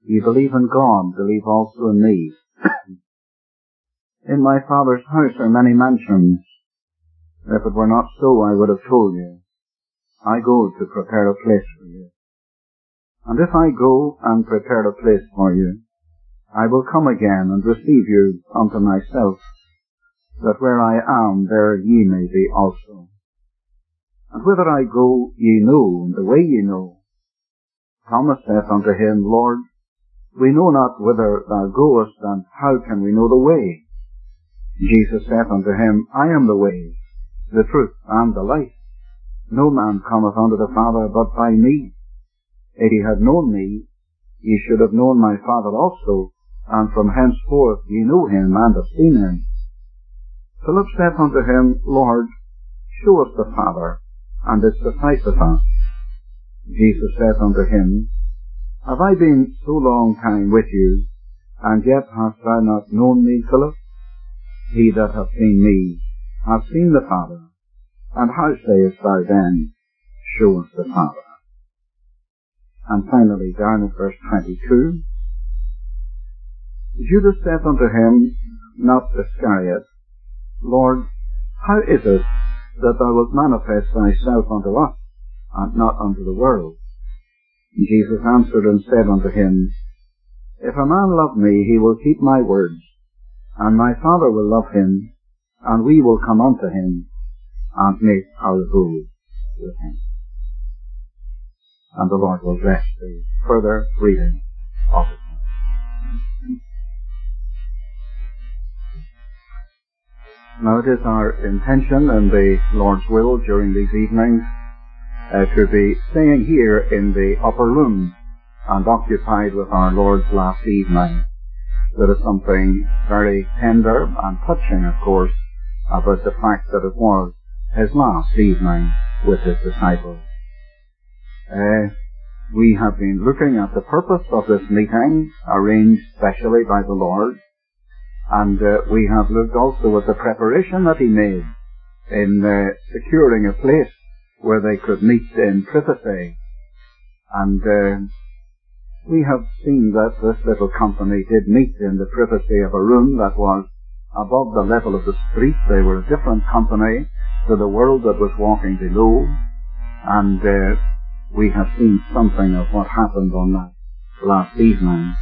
Ye believe in God, believe also in me. In my Father's house are many mansions. If it were not so, I would have told you. I go to prepare a place for you. And if I go and prepare a place for you, I will come again and receive you unto myself, that where I am, there ye may be also. And whither I go, ye know, and the way ye know. Thomas saith unto him, Lord, we know not whither thou goest, and how can we know the way? Jesus saith unto him, I am the way, the truth, and the life. No man cometh unto the Father but by me. If ye had known me, ye should have known my Father also, and from henceforth ye know him, and have seen him. Philip saith unto him, Lord, show us the Father, and it sufficeth us. Jesus saith unto him, Have I been so long time with you, and yet hast thou not known me, Philip? He that hath seen me hath seen the Father. And how sayest thou then, Show us the Father? And finally, down at verse 22, Judas saith unto him, not Iscariot, Lord, how is it that thou wilt manifest thyself unto us, and not unto the world? Jesus answered and said unto him, If a man love me, he will keep my words, and my Father will love him, and we will come unto him, and make our abode with him. And the Lord will bless the further reading of it. Now it is our intention and the Lord's will during these evenings to be staying here in the upper room and occupied with our Lord's last evening. There is something very tender and touching, of course, about the fact that it was his last evening with his disciples. We have been looking at the purpose of this meeting, arranged specially by the Lord, and we have looked also at the preparation that he made in securing a place where they could meet in privacy. And we have seen that this little company did meet in the privacy of a room that was above the level of the street. They were a different company to the world that was walking below, and we have seen something of what happened on that last evening.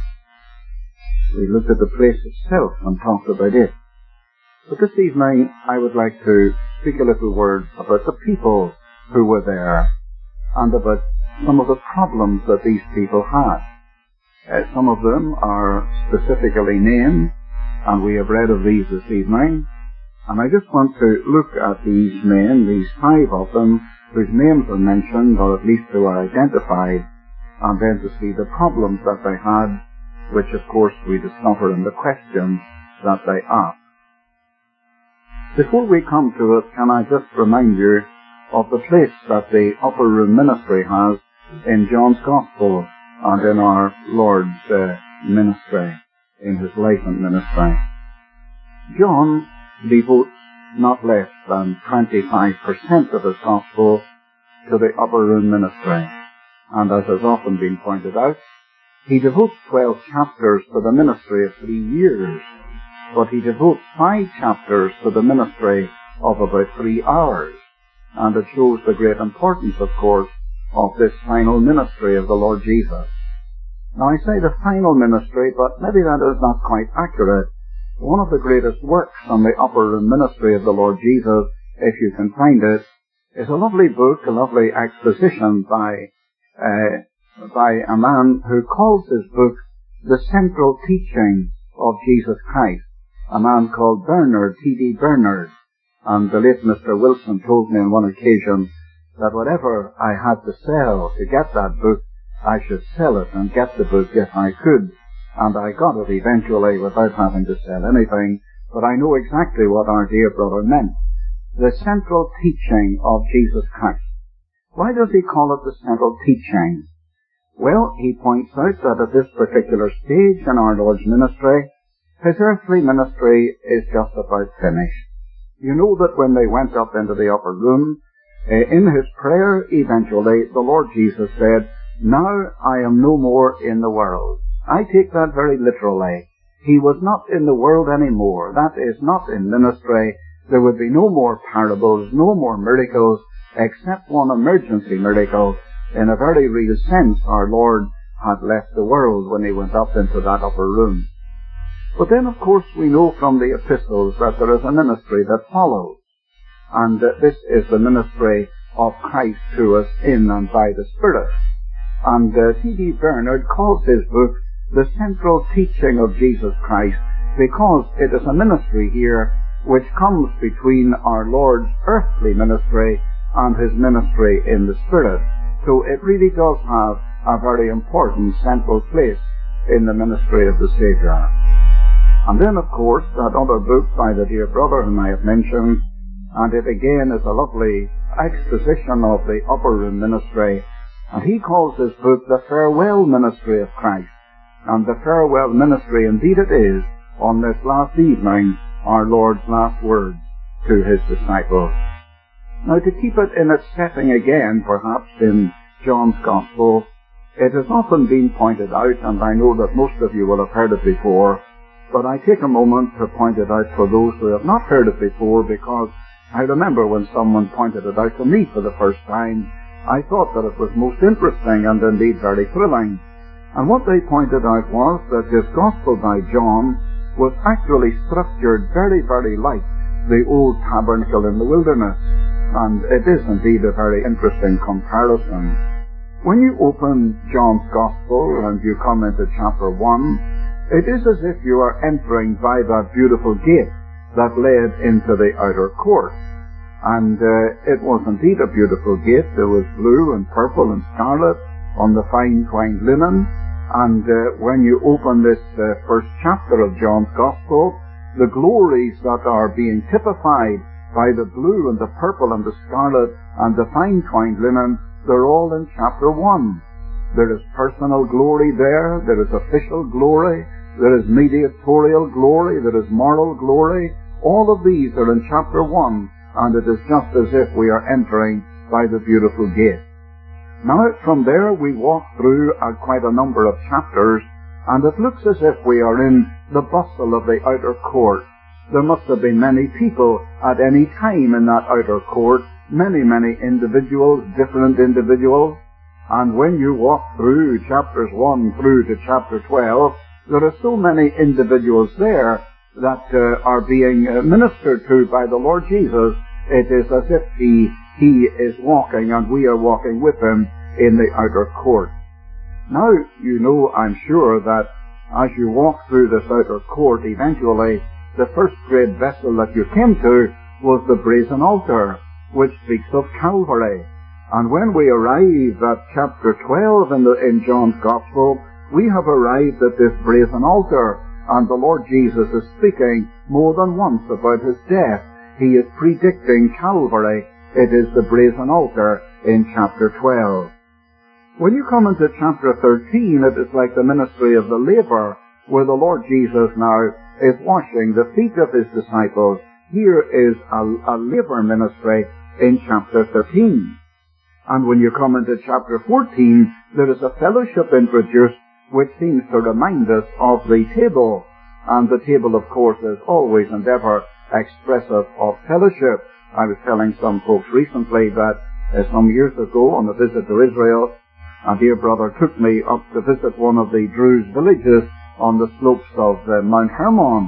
We looked at the place itself and talked about it. But this evening I would like to speak a little word about the people who were there and about some of the problems that these people had. Some of them are specifically named, and we have read of these this evening. And I just want to look at these men, these 5 of them, whose names are mentioned, or at least who are identified, and then to see the problems that they had, which of course we discover in the questions that they asked. Before we come to it, can I just remind you of the place that the upper room ministry has in John's Gospel and in our Lord's ministry, in his life and ministry. John devotes not less than 25% of his Gospel to the upper room ministry, and as has often been pointed out, he devotes 12 chapters to the ministry of 3 years, but he devotes 5 chapters to the ministry of about 3 hours, and it shows the great importance, of course, of this final ministry of the Lord Jesus. Now I say the final ministry, but maybe that is not quite accurate. One of the greatest works on the upper room ministry of the Lord Jesus, if you can find it, is a lovely book, a lovely exposition by a man who calls his book The Central Teaching of Jesus Christ, a man called Bernard, T.D. Bernard. And the late Mr. Wilson told me on one occasion that whatever I had to sell to get that book, I should sell it and get the book if I could. And I got it eventually without having to sell anything, but I know exactly what our dear brother meant. The central teaching of Jesus Christ. Why does he call it the central teaching? Well, he points out that at this particular stage in our Lord's ministry, his earthly ministry is just about finished. You know that when they went up into the upper room, in his prayer eventually, the Lord Jesus said, Now I am no more in the world. I take that very literally. He was not in the world anymore. That is, not in ministry. There would be no more parables, no more miracles, except one emergency miracle. In a very real sense, our Lord had left the world when he went up into that upper room. But then, of course, we know from the epistles that there is a ministry that follows. And this is the ministry of Christ to us in and by the Spirit. And T.D. Bernard calls his book The Central Teaching of Jesus Christ, because it is a ministry here which comes between our Lord's earthly ministry and his ministry in the Spirit. So it really does have a very important central place in the ministry of the Saviour. And then, of course, that other book by the dear brother whom I have mentioned, and it again is a lovely exposition of the upper room ministry, and he calls this book The Farewell Ministry of Christ. And the farewell ministry, indeed it is, on this last evening, our Lord's last words to his disciples. Now, to keep it in its setting again, perhaps, in John's Gospel, it has often been pointed out, and I know that most of you will have heard it before, but I take a moment to point it out for those who have not heard it before, because I remember when someone pointed it out to me for the first time, I thought that it was most interesting and indeed very thrilling. And what they pointed out was that this Gospel by John was actually structured very, very like the old tabernacle in the wilderness. And it is indeed a very interesting comparison. When you open John's Gospel and you come into chapter 1, it is as if you are entering by that beautiful gate that led into the outer court. And it was indeed a beautiful gate. There was blue and purple and scarlet on the fine twined linen. And when you open this first chapter of John's Gospel, the glories that are being typified by the blue and the purple and the scarlet and the fine twined linen, they're all in chapter 1. There is personal glory there. There is official glory. There is mediatorial glory. There is moral glory. All of these are in chapter 1, and it is just as if we are entering by the beautiful gate. Now, from there we walk through quite a number of chapters, and it looks as if we are in the bustle of the outer court. There must have been many people at any time in that outer court, many, many individuals, different individuals. And when you walk through chapters 1 through to chapter 12, there are so many individuals there that are being ministered to by the Lord Jesus. It is as if He is walking and we are walking with Him in the outer court. Now, you know, I'm sure that as you walk through this outer court, eventually the first great vessel that you came to was the brazen altar, which speaks of Calvary. And when we arrive at chapter 12 in John's Gospel, we have arrived at this brazen altar, and the Lord Jesus is speaking more than once about His death. He is predicting Calvary. It is the brazen altar in chapter 12. When you come into chapter 13, it is like the ministry of the laver, where the Lord Jesus now is washing the feet of His disciples. Here is a laver ministry in chapter 13. And when you come into chapter 14, there is a fellowship introduced which seems to remind us of the table. And the table, of course, is always and ever expressive of fellowship. I was telling some folks recently that some years ago on a visit to Israel, a dear brother took me up to visit one of the Druze villages on the slopes of Mount Hermon.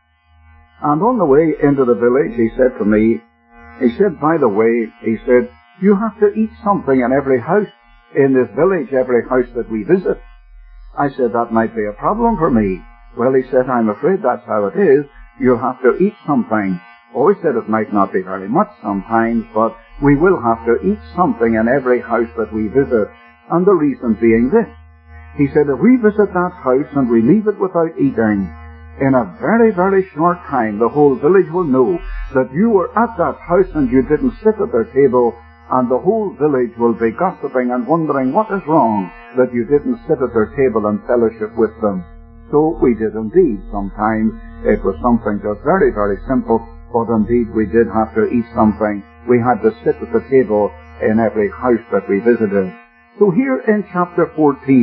And on the way into the village, he said to me, he said, by the way, he said, you have to eat something in every house in this village, every house that we visit. I said, that might be a problem for me. Well, he said, I'm afraid that's how it is. You'll have to eat something. Oh, he said, it might not be very much sometimes, but we will have to eat something in every house that we visit. And the reason being this. He said, if we visit that house and we leave it without eating, in a very, very short time, the whole village will know that you were at that house and you didn't sit at their table, and the whole village will be gossiping and wondering what is wrong that you didn't sit at their table and fellowship with them. So we did indeed. Sometimes it was something just very, very simple, but indeed we did have to eat something. We had to sit at the table in every house that we visited. So here in chapter 14,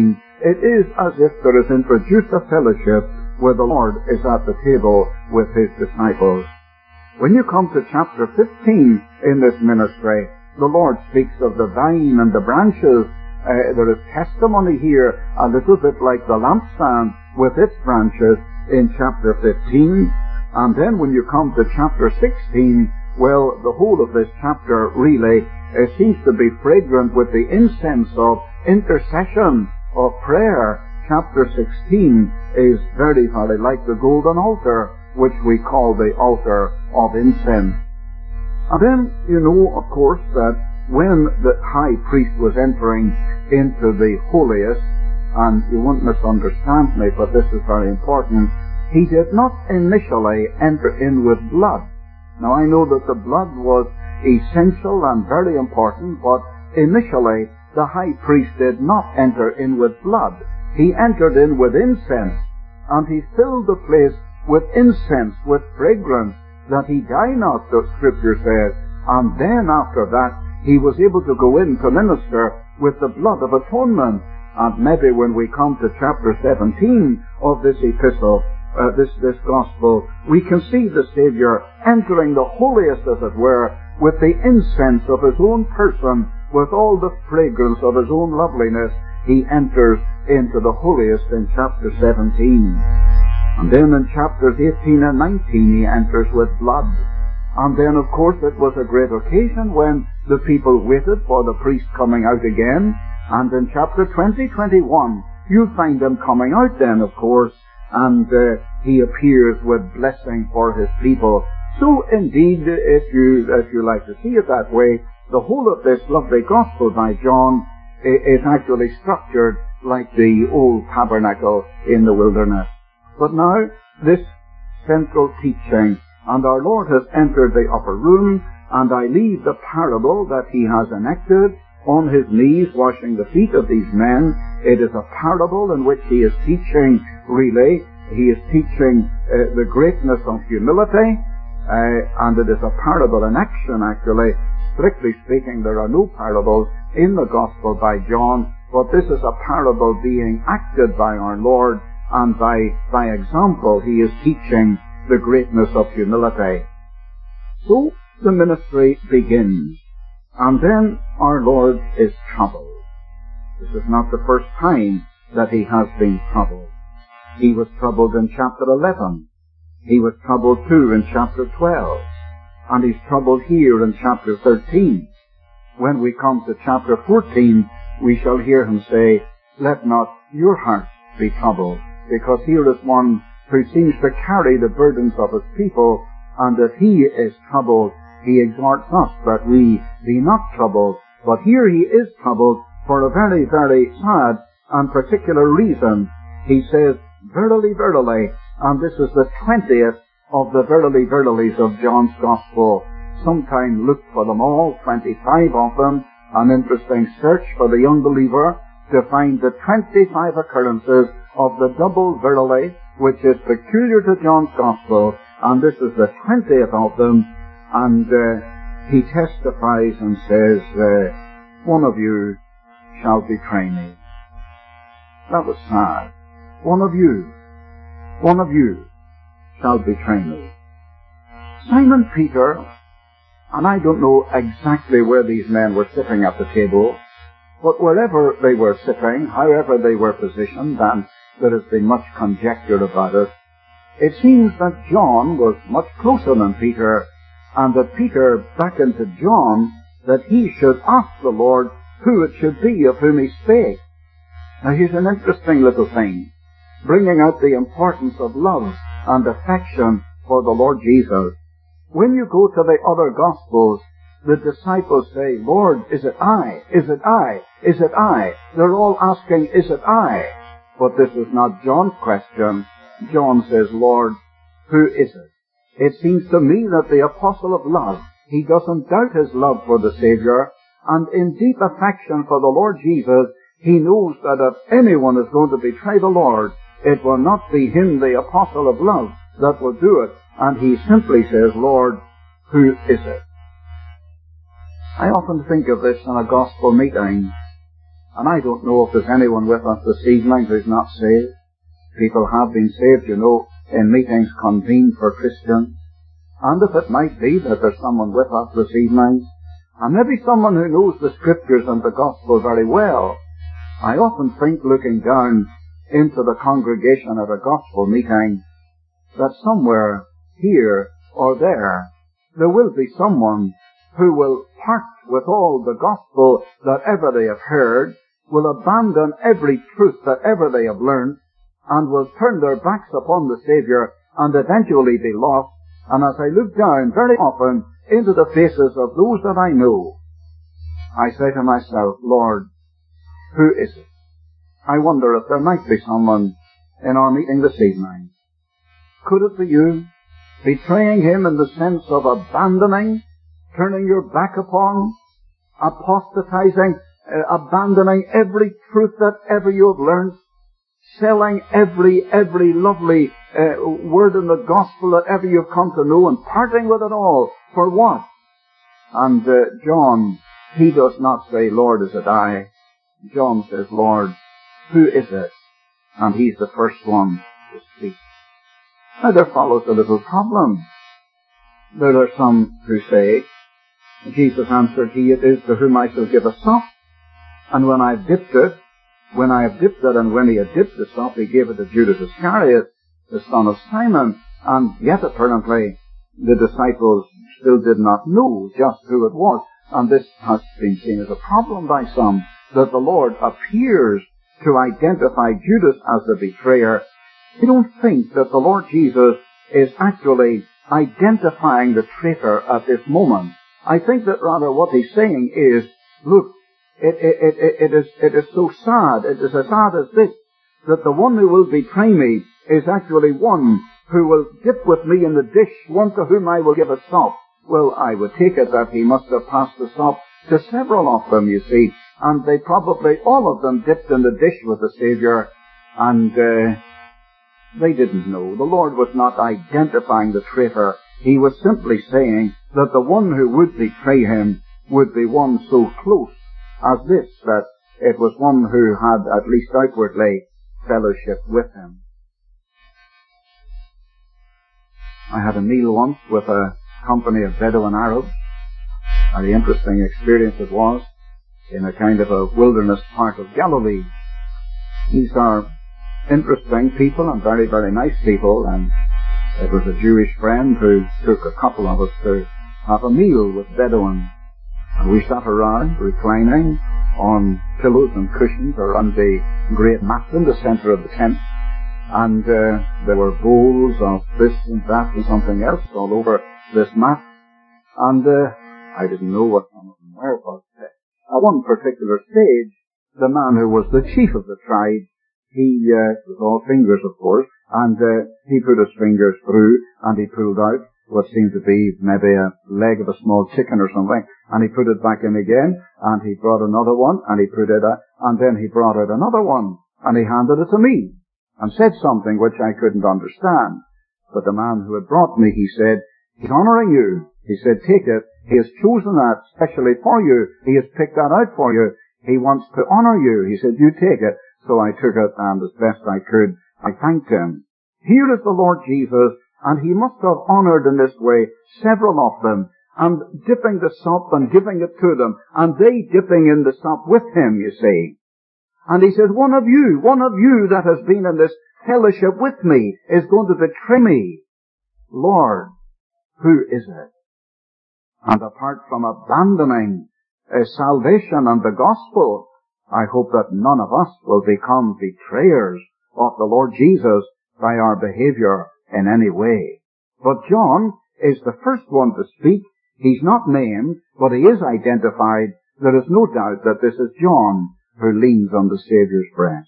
It is as if there is introduced a fellowship where the Lord is at the table with His disciples. When you come to chapter 15 in this ministry, the Lord speaks of the vine and the branches. There is testimony here, a little bit like the lampstand with its branches in chapter 15. And then when you come to chapter 16, well, the whole of this chapter really seems to be fragrant with the incense of intercession, of prayer. Chapter 16 is very, very like the golden altar, which we call the altar of incense. And then, you know, of course, that when the high priest was entering into the holiest, and you won't misunderstand me, but this is very important, he did not initially enter in with blood. Now, I know that the blood was essential and very important, but initially the high priest did not enter in with blood. He entered in with incense, and he filled the place with incense, with fragrance, that he die not, the Scripture says. And then after that, he was able to go in to minister with the blood of atonement. And maybe when we come to chapter 17 of this epistle, this gospel, we can see the Savior entering the holiest, as it were, with the incense of His own person, with all the fragrance of His own loveliness. He enters into the holiest in chapter 17. And then in chapters 18 and 19 he enters with blood. And then, of course, it was a great occasion when the people waited for the priest coming out again. And in chapter 20, 21, you find him coming out then, of course, and he appears with blessing for his people. So, indeed, if you like to see it that way, the whole of this lovely gospel by John is actually structured like the old tabernacle in the wilderness. But now, this central teaching, and our Lord has entered the upper room, and I leave the parable that he has enacted on his knees, washing the feet of these men. It is a parable in which he is teaching, really, he is teaching the greatness of humility, and it is a parable in action, actually. Strictly speaking, there are no parables in the Gospel by John, but this is a parable being acted by our Lord, and by example he is teaching the greatness of humility. So the ministry begins, and then our Lord is troubled. This is not the first time that he has been troubled. He was troubled in chapter 11. He was troubled too in chapter 12. And he's troubled here in chapter 13. When we come to chapter 14, we shall hear him say, "Let not your heart be troubled," because here is one who seems to carry the burdens of his people, and if he is troubled, he exhorts us that we be not troubled. But here he is troubled for a very, very sad and particular reason. He says, "Verily, verily," and this is the 20th of the verily, verilies of John's Gospel. Sometime look for them all, 25 of them, an interesting search for the young believer to find the 25 occurrences of the double verily, which is peculiar to John's Gospel, and this is the 20th of them, and he testifies and says, "One of you shall betray me." That was sad. One of you shall betray me. Simon Peter, and I don't know exactly where these men were sitting at the table, but wherever they were sitting, however they were positioned, and there has been much conjecture about it, it seems that John was much closer than Peter, and that Peter beckoned to John that he should ask the Lord who it should be of whom he spake. Now here's an interesting little thing, bringing out the importance of love and affection for the Lord Jesus. When you go to the other Gospels, the disciples say, "Lord, is it I? Is it I? Is it I?" They're all asking, "Is it I?" But this is not John's question. John says, "Lord, who is it?" It seems to me that the apostle of love, he doesn't doubt his love for the Savior, and in deep affection for the Lord Jesus, he knows that if anyone is going to betray the Lord, it will not be him, the apostle of love, that will do it. And he simply says, "Lord, who is it?" I often think of this in a gospel meeting, And I don't know if there's anyone with us this evening who's not saved. People have been saved, you know, in meetings convened for Christians. And if it might be that there's someone with us this evening, and maybe someone who knows the Scriptures and the Gospel very well, I often think, looking down into the congregation at a gospel meeting, that somewhere here or there will be someone who will part with all the gospel that ever they have heard, will abandon every truth that ever they have learned, and will turn their backs upon the Saviour and eventually be lost. And as I look down very often into the faces of those that I know, I say to myself, Lord, who is it? I wonder if there might be someone in our meeting this evening. Could it be you? Betraying Him in the sense of abandoning, turning your back upon, apostatizing, abandoning every truth that ever you have learned, selling every lovely word in the gospel that ever you've come to know, and parting with it all. For what? And John, he does not say, Lord, is it I? John says, Lord, who is it? And he's the first one to speak. Now there follows a little problem. There are some who say, Jesus answered, He it is to whom I shall give a sop. And when I have dipped it, and when he had dipped the sop, he gave it to Judas Iscariot, the son of Simon. And yet apparently the disciples still did not know just who it was. And this has been seen as a problem by some, that the Lord appears to identify Judas as the betrayer. I don't think that the Lord Jesus is actually identifying the traitor at this moment. I think that rather what he's saying is, look, it is so sad, it is as sad as this, that the one who will betray me is actually one who will dip with me in the dish, one to whom I will give a sop. Well, I would take it that he must have passed the sop to several of them, you see, and they probably, all of them, dipped in the dish with the Saviour, and they didn't know. The Lord was not identifying the traitor. He was simply saying that the one who would betray him would be one so close as this, that it was one who had, at least outwardly, fellowship with him. I had a meal once with a company of Bedouin Arabs. A very interesting experience it was, in a kind of a wilderness part of Galilee. These are interesting people and very, very nice people, and it was a Jewish friend who took a couple of us to have a meal with Bedouins. And we sat around, reclining on pillows and cushions around the great mat in the center of the tent. And there were bowls of this and that and something else all over this mat. And I didn't know what some of them were, but at one particular stage, the man who was the chief of the tribe, he was all fingers, of course, and he put his fingers through, and he pulled out what seemed to be maybe a leg of a small chicken or something, and he put it back in again, and he brought another one, and he put it out, and then he brought out another one, and he handed it to me, and said something which I couldn't understand. But the man who had brought me, he said, he's honouring you. He said, take it. He has chosen that specially for you. He has picked that out for you. He wants to honour you. He said, you take it. So I took it, and as best I could, I thanked him. Here is the Lord Jesus, and he must have honoured in this way several of them, and dipping the sop and giving it to them, and they dipping in the sop with him, you see. And he says, one of you that has been in this fellowship with me is going to betray me. Lord, who is it? And apart from abandoning salvation and the gospel, I hope that none of us will become betrayers of the Lord Jesus by our behavior in any way. But John is the first one to speak. He's not named, but he is identified. There is no doubt that this is John who leans on the Saviour's breast.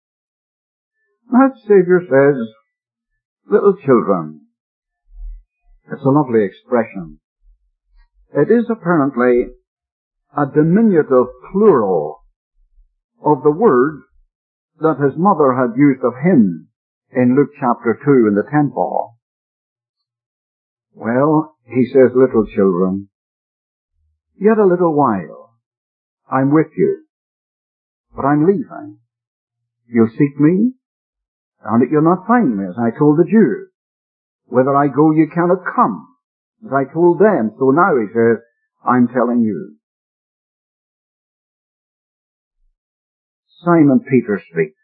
Now the Saviour says, little children. It's a lovely expression. It is apparently a diminutive plural of the word that his mother had used of him in Luke chapter 2 in the temple. Well, he says, little children, yet a little while I'm with you. but I'm leaving. You'll seek me, and you'll not find me, as I told the Jews. Whither I go, you cannot come, as I told them. So now, he says, I'm telling you. Simon Peter speaks.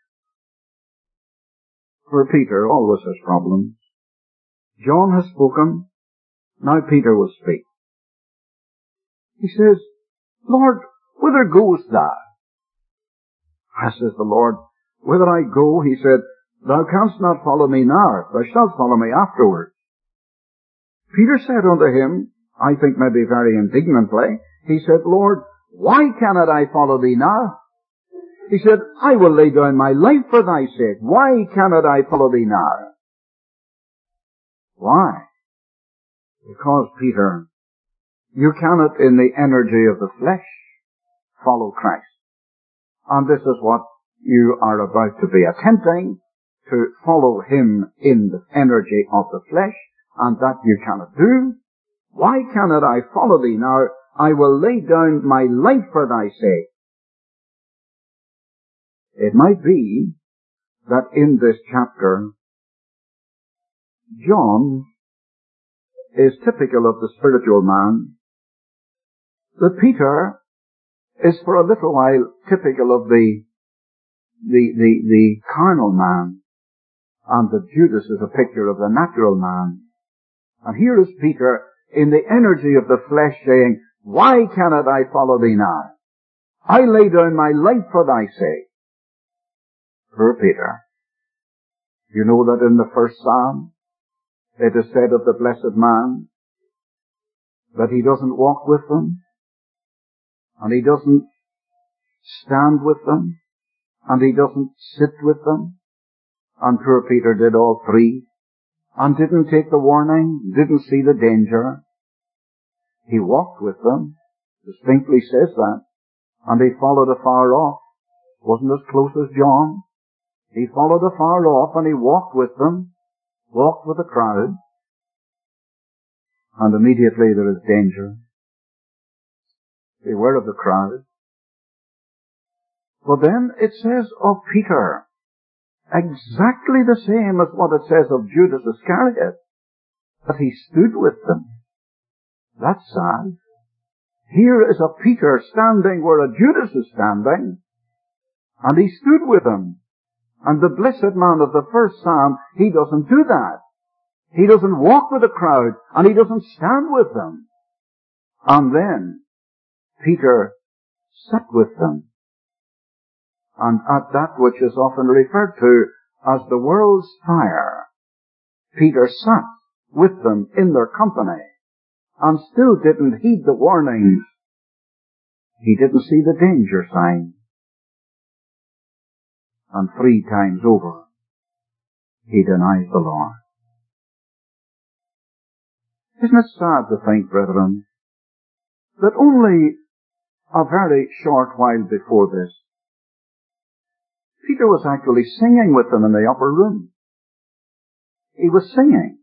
For Peter always has problems. John has spoken, now Peter will speak. He says, Lord, whither goest thou? Says the Lord, whither I go, he said, thou canst not follow me now, thou shalt follow me afterwards. Peter said unto him, I think maybe very indignantly, he said, Lord, why cannot I follow thee now? He said, I will lay down my life for thy sake. Why cannot I follow thee now? Why? Because, Peter, you cannot in the energy of the flesh follow Christ. And this is what you are about to be attempting, to follow him in the energy of the flesh, and that you cannot do. Why cannot I follow thee now? I will lay down my life for thy sake. It might be that in this chapter, John is typical of the spiritual man, that Peter is for a little while typical of the carnal man, and that Judas is a picture of the natural man. And here is Peter in the energy of the flesh saying, why cannot I follow thee now? I lay down my life for thy sake. Poor Peter. You know that in the first Psalm, it is said of the blessed man that he doesn't walk with them, and he doesn't stand with them, and he doesn't sit with them. And poor Peter did all three, and didn't take the warning, didn't see the danger. He walked with them, distinctly says that, and he followed afar off. Wasn't as close as John. He followed afar off, and he walked with them, walked with the crowd, and immediately there is danger. Beware of the crowd. But then it says of Peter, exactly the same as what it says of Judas Iscariot, that he stood with them. That's sad. Here is a Peter standing where a Judas is standing, and he stood with them. And the blessed man of the first Psalm, he doesn't do that. He doesn't walk with the crowd, and he doesn't stand with them. And then Peter sat with them. And at that which is often referred to as the world's fire, Peter sat with them in their company, and still didn't heed the warnings. He didn't see the danger sign. And 3 times over, he denies the Lord. Isn't it sad to think, brethren, that only a very short while before this, Peter was actually singing with them in the upper room. He was singing.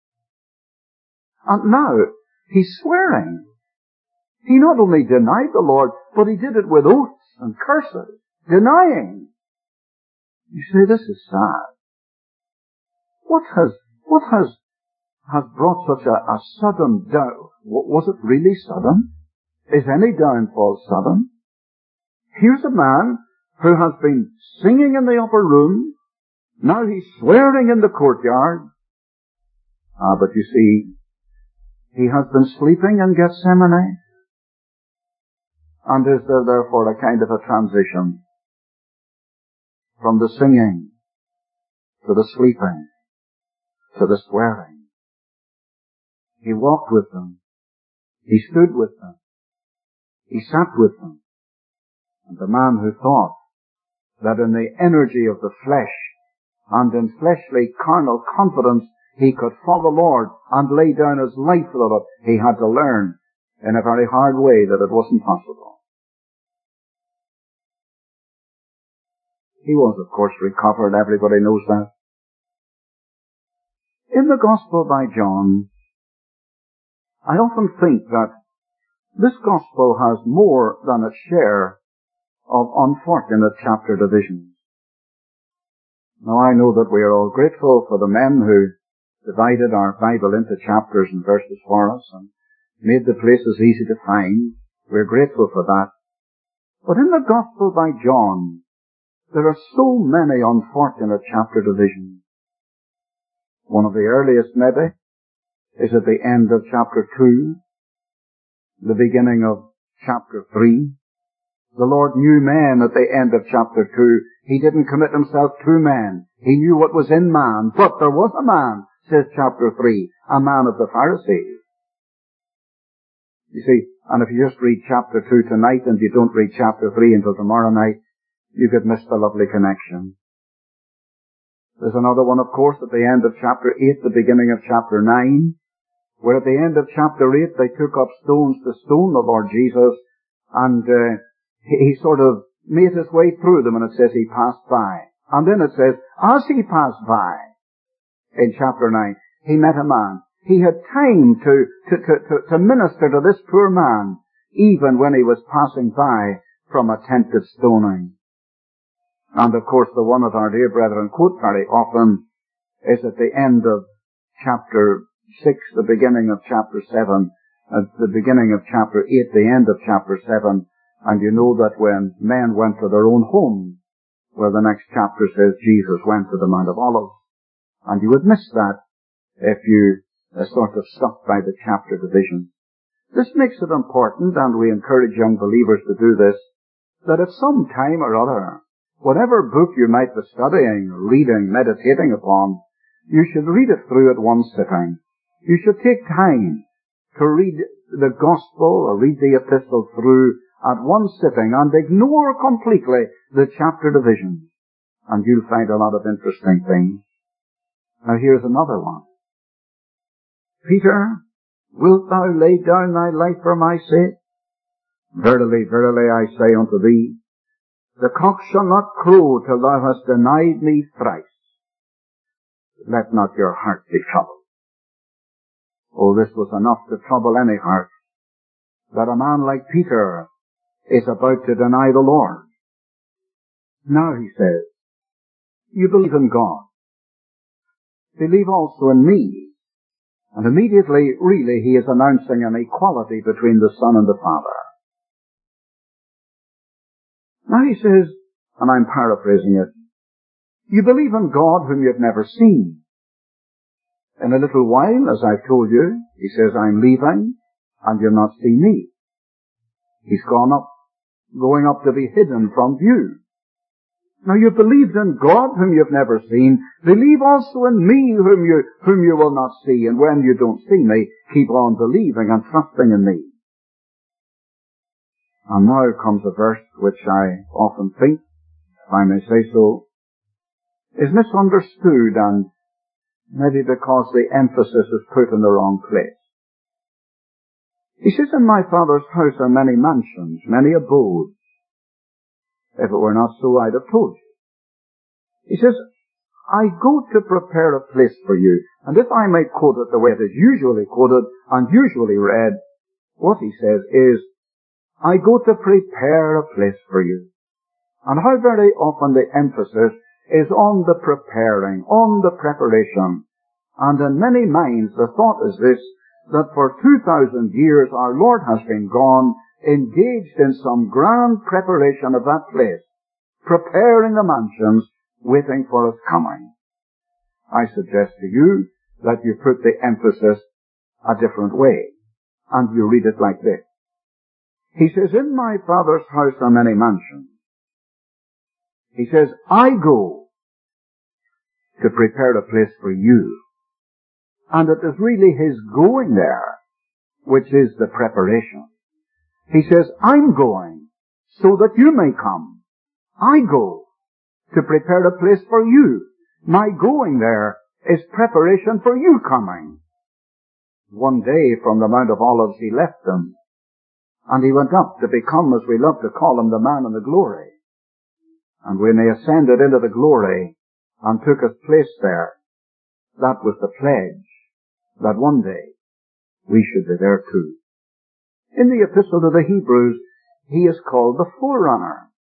And now, he's swearing. He not only denied the Lord, but he did it with oaths and curses, denying. You say, this is sad. What has brought such a sudden down? Was it really sudden? Is any downfall sudden? Here's a man who has been singing in the upper room. Now he's swearing in the courtyard. But you see, he has been sleeping in Gethsemane. And is there therefore a kind of a transition from the singing to the sleeping to the swearing? He walked with them. He stood with them. He sat with them. And the man who thought that in the energy of the flesh and in fleshly carnal confidence he could follow the Lord and lay down his life for it, he had to learn in a very hard way that it wasn't possible. He was, of course, recovered. Everybody knows that. In the Gospel by John, I often think that this Gospel has more than its share of unfortunate chapter divisions. Now I know that we are all grateful for the men who divided our Bible into chapters and verses for us and made the places easy to find. We're grateful for that. But in the Gospel by John, there are so many unfortunate chapter divisions. One of the earliest, maybe, is at the end of chapter 2, the beginning of chapter 3. The Lord knew men at the end of chapter 2. He didn't commit himself to men. He knew what was in man. But there was a man, says chapter 3, a man of the Pharisees. You see, and if you just read chapter 2 tonight and you don't read chapter 3 until tomorrow night, you could miss the lovely connection. There's another one, of course, at the end of chapter 8, the beginning of chapter 9, where at the end of chapter 8 they took up stones to stone the Lord Jesus, and he sort of made his way through them, and it says he passed by. And then it says, as he passed by, in chapter 9, he met a man. He had time to minister to this poor man, even when he was passing by from attempted stoning. And of course the one that our dear brethren quote very often is at the end of chapter 6, the beginning of chapter 7, at the beginning of chapter 8, the end of chapter 7, and you know that when men went to their own homes, well, the next chapter says Jesus went to the Mount of Olives. And you would miss that if you sort of stuck by the chapter division. This makes it important, and we encourage young believers to do this, that at some time or other, whatever book you might be studying, reading, meditating upon, you should read it through at one sitting. You should take time to read the Gospel or read the Epistle through at one sitting and ignore completely the chapter divisions. And you'll find a lot of interesting things. Now here's another one. Peter, wilt thou lay down thy life for my sake? Verily, verily, I say unto thee, the cock shall not crow till thou hast denied me thrice. Let not your heart be troubled. Oh, this was enough to trouble any heart, that a man like Peter is about to deny the Lord. Now, he says, you believe in God. Believe also in me. And immediately, really, he is announcing an equality between the Son and the Father. Now he says, and I'm paraphrasing it, you believe in God whom you've never seen. In a little while, as I've told you, he says, I'm leaving, and you'll not see me. He's going up to be hidden from view. Now you believed in God whom you've never seen. Believe also in me whom you will not see. And when you don't see me, keep on believing and trusting in me. And now comes a verse which I often think, if I may say so, is misunderstood, and maybe because the emphasis is put in the wrong place. He says, in my Father's house are many mansions, many abodes. If it were not so, I'd have told you. He says, I go to prepare a place for you. And if I may quote it the way it is usually quoted and usually read, what he says is, I go to prepare a place for you. And how very often the emphasis is on the preparing, on the preparation. And in many minds the thought is this, that for 2,000 years our Lord has been gone, engaged in some grand preparation of that place, preparing the mansions, waiting for his coming. I suggest to you that you put the emphasis a different way, and you read it like this. He says, in my Father's house are many mansions. He says, I go to prepare a place for you. And it is really his going there, which is the preparation. He says, I'm going so that you may come. I go to prepare a place for you. My going there is preparation for you coming. One day from the Mount of Olives he left them, and he went up to become, as we love to call him, the man in the glory. And when he ascended into the glory and took his place there, that was the pledge that one day we should be there too. In the Epistle to the Hebrews, he is called the forerunner.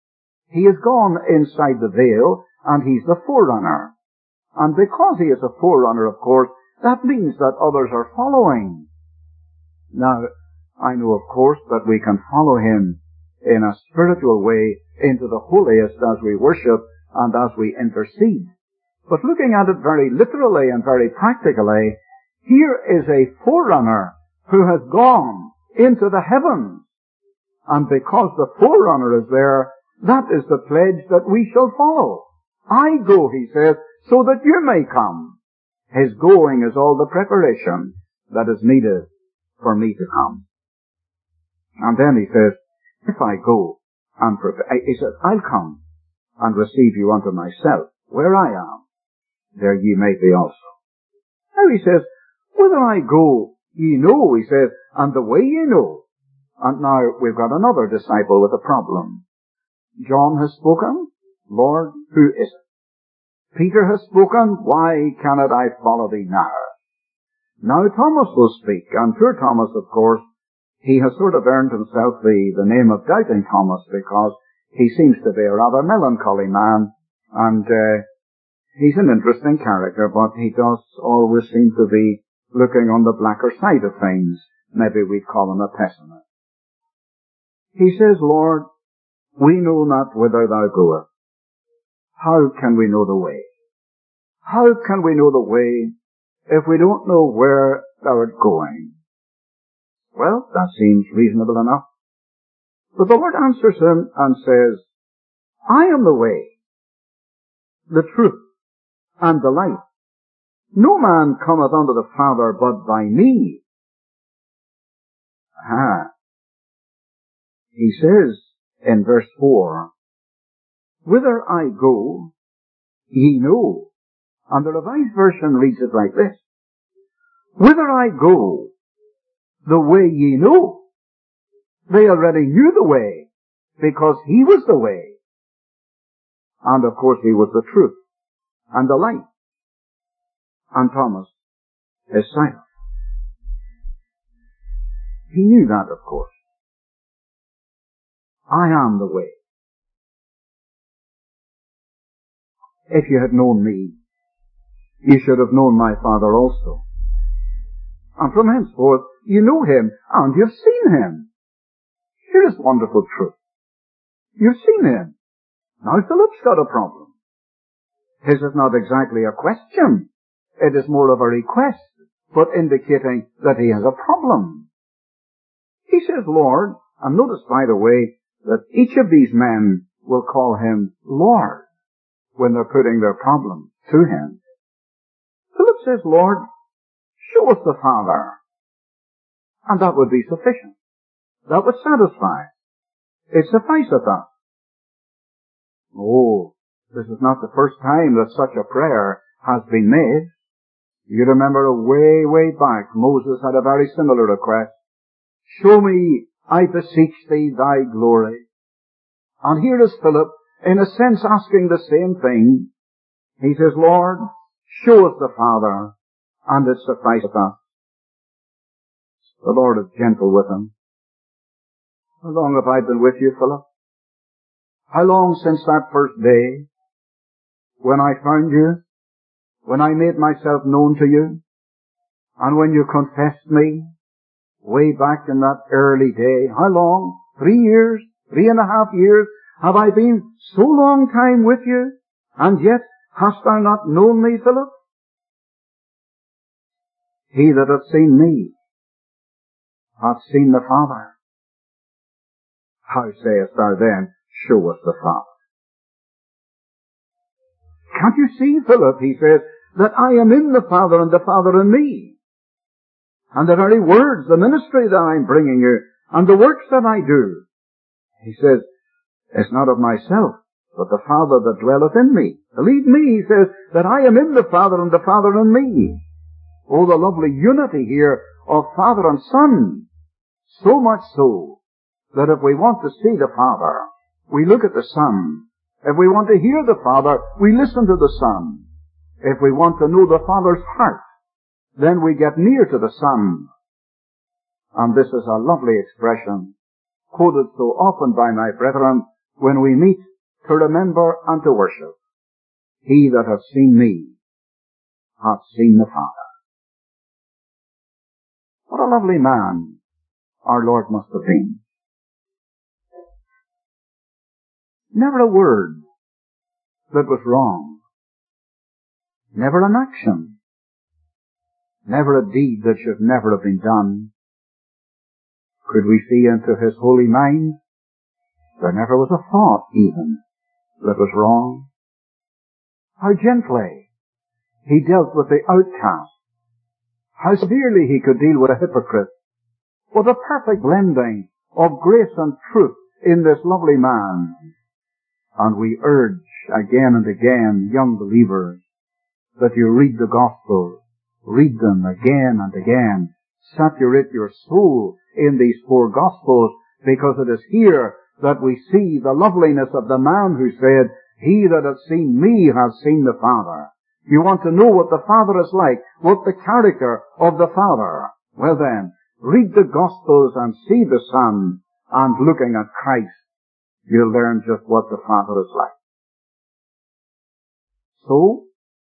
He has gone inside the veil, and he's the forerunner. And because he is a forerunner, of course, that means that others are following. Now, I know, of course, that we can follow him in a spiritual way into the holiest as we worship and as we intercede. But looking at it very literally and very practically, here is a forerunner who has gone into the heavens. And because the forerunner is there, that is the pledge that we shall follow. I go, he says, so that you may come. His going is all the preparation that is needed for me to come. And then he says, if I go and prepare, he says, I'll come and receive you unto myself, where I am, there ye may be also. Now he says, whither I go, ye know, he says, and the way ye know. And now we've got another disciple with a problem. John has spoken, Lord, who is it? Peter has spoken, why cannot I follow thee now? Now Thomas will speak, and poor Thomas, of course, he has sort of earned himself the name of Doubting Thomas, because he seems to be a rather melancholy man, and he's an interesting character, but he does always seem to be looking on the blacker side of things. Maybe we'd call him a pessimist. He says, Lord, we know not whither thou goest. How can we know the way? How can we know the way if we don't know where thou art going? Well, that seems reasonable enough. But the Lord answers him and says, I am the way, the truth, and the life. No man cometh unto the Father but by me. He says in verse 4, whither I go, ye know. And the Revised Version reads it like this. Whither I go, the way ye know. They already knew the way, because he was the way. And of course he was the truth, and the light. And Thomas is silent. He knew that, of course. I am the way. If you had known me, you should have known my Father also. And from henceforth, you know him, and you've seen him. Here is wonderful truth. You've seen him. Now Philip's got a problem. His is not exactly a question. It is more of a request, but indicating that he has a problem. He says, Lord, and notice, by the way, that each of these men will call him Lord when they're putting their problem to him. Philip says, Lord, show us the Father. And that would be sufficient. That would satisfy. It sufficeth us. Oh, this is not the first time that such a prayer has been made. You remember way back, Moses had a very similar request. Show me, I beseech thee, thy glory. And here is Philip, in a sense, asking the same thing. He says, Lord, show us the Father, and it sufficeth us. The Lord is gentle with him. How long have I been with you, Philip? How long since that first day when I found you, when I made myself known to you, and when you confessed me way back in that early day? How long? 3 years? 3.5 years? Have I been so long time with you, and yet hast thou not known me, Philip? He that hath seen me hath seen the Father. How sayest thou then, show us the Father? Can't you see, Philip, he says, that I am in the Father and the Father in me? And the very words, the ministry that I'm bringing you, and the works that I do, he says, it's not of myself, but the Father that dwelleth in me. Believe me, he says, that I am in the Father and the Father in me. Oh, the lovely unity here of Father and Son. So much so that if we want to see the Father, we look at the Son. If we want to hear the Father, we listen to the Son. If we want to know the Father's heart, then we get near to the Son. And this is a lovely expression, quoted so often by my brethren when we meet to remember and to worship. He that hath seen me hath seen the Father. What a lovely man our Lord must have been. Never a word that was wrong. Never an action. Never a deed that should never have been done. Could we see into his holy mind? There never was a thought even that was wrong. How gently he dealt with the outcast. How severely he could deal with a hypocrite. What a perfect blending of grace and truth in this lovely man. And we urge again and again, young believers, that you read the Gospels. Read them again and again. Saturate your soul in these four Gospels, because it is here that we see the loveliness of the man who said, he that hath seen me hath seen the Father. You want to know what the Father is like, what the character of the Father. Well then, read the Gospels and see the Son, and looking at Christ, you'll learn just what the Father is like. So,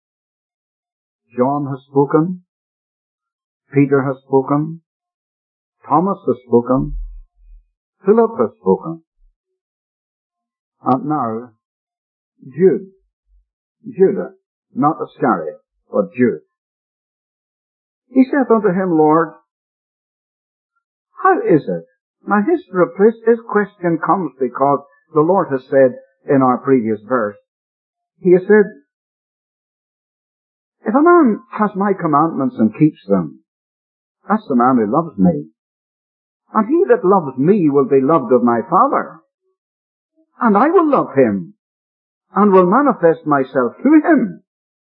John has spoken, Peter has spoken, Thomas has spoken, Philip has spoken, and now Judas, not Iscariot, but Jude. He saith unto him, Lord, how is it? Now his question comes because the Lord has said in our previous verse, he has said, if a man has my commandments and keeps them, that's the man who loves me. And he that loves me will be loved of my Father. And I will love him, and will manifest myself to him.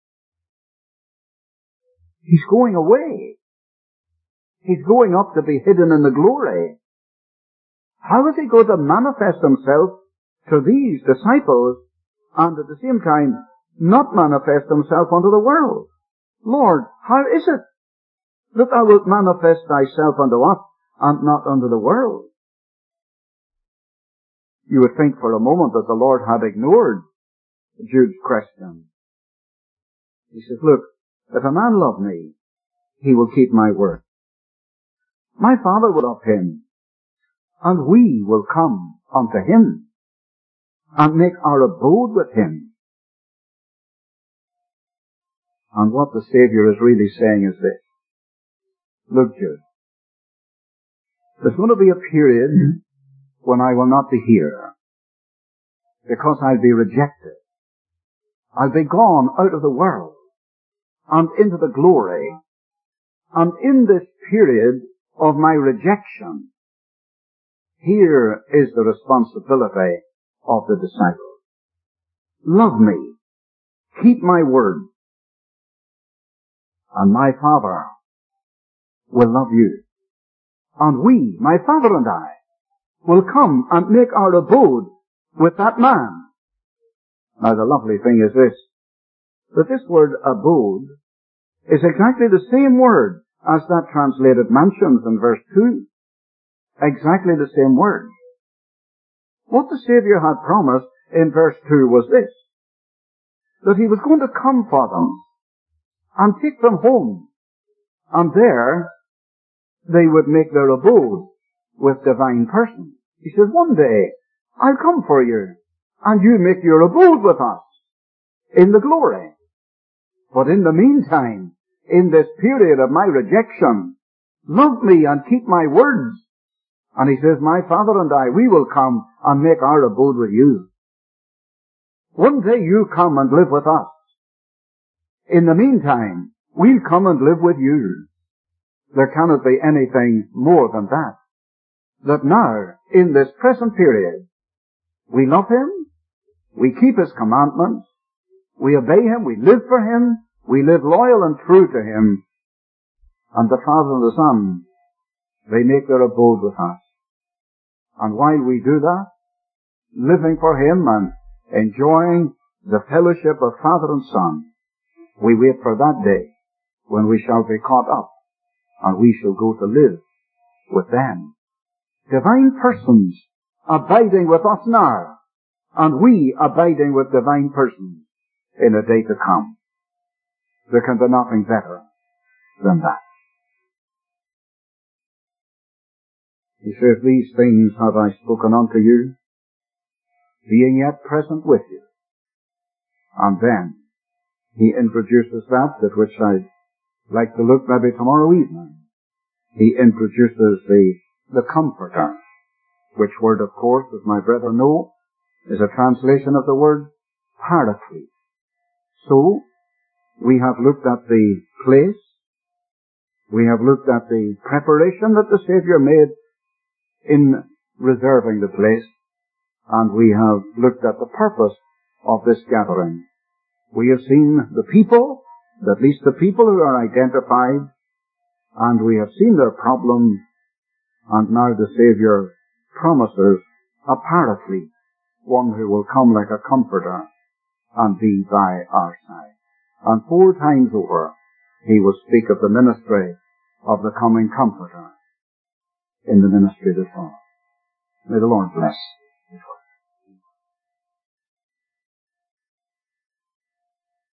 He's going away. He's going up to be hidden in the glory. How is he going to manifest himself to these disciples, and at the same time not manifest himself unto the world? Lord, how is it that thou wilt manifest thyself unto us and not unto the world? You would think for a moment that the Lord had ignored Jude's question. He says, look, if a man love me, he will keep my word. My Father will love him, and we will come unto him and make our abode with him. And what the Savior is really saying is this. Look, Jude, there's going to be a period when I will not be here, because I'll be rejected. I'll be gone out of the world and into the glory. And in this period of my rejection, here is the responsibility of the disciples. Love me. Keep my word. And my Father will love you. And we, my Father and I, will come and make our abode with that man. Now the lovely thing is this, that this word abode is exactly the same word as that translated mansions in verse 2. Exactly the same word. What the Savior had promised in verse 2 was this, that he was going to come for them and take them home, and there they would make their abode with divine persons. He says, one day I'll come for you, and you make your abode with us in the glory. But in the meantime, in this period of my rejection, love me and keep my words. And he says, my Father and I, we will come and make our abode with you. One day you come and live with us. In the meantime, we'll come and live with you. There cannot be anything more than that. That now, in this present period, we love him, we keep his commandments, we obey him, we live for him, we live loyal and true to him, and the Father and the Son, they make their abode with us. And while we do that, living for him and enjoying the fellowship of Father and Son, we wait for that day when we shall be caught up and we shall go to live with them. Divine persons abiding with us now and we abiding with divine persons in a day to come. There can be nothing better than that. He says, these things have I spoken unto you, being yet present with you. And then he introduces that at which I'd like to look maybe tomorrow evening. He introduces the Comforter, which word, of course, as my brethren know, is a translation of the word Paraclete. So, we have looked at the place, we have looked at the preparation that the Saviour made in reserving the place, and we have looked at the purpose of this gathering. We have seen the people, at least the people who are identified, and we have seen their problems, and now the Saviour promises a Paraclete, one who will come like a comforter and be by our side. And 4 times over, he will speak of the ministry of the coming Comforter in the ministry to follow. May the Lord bless you.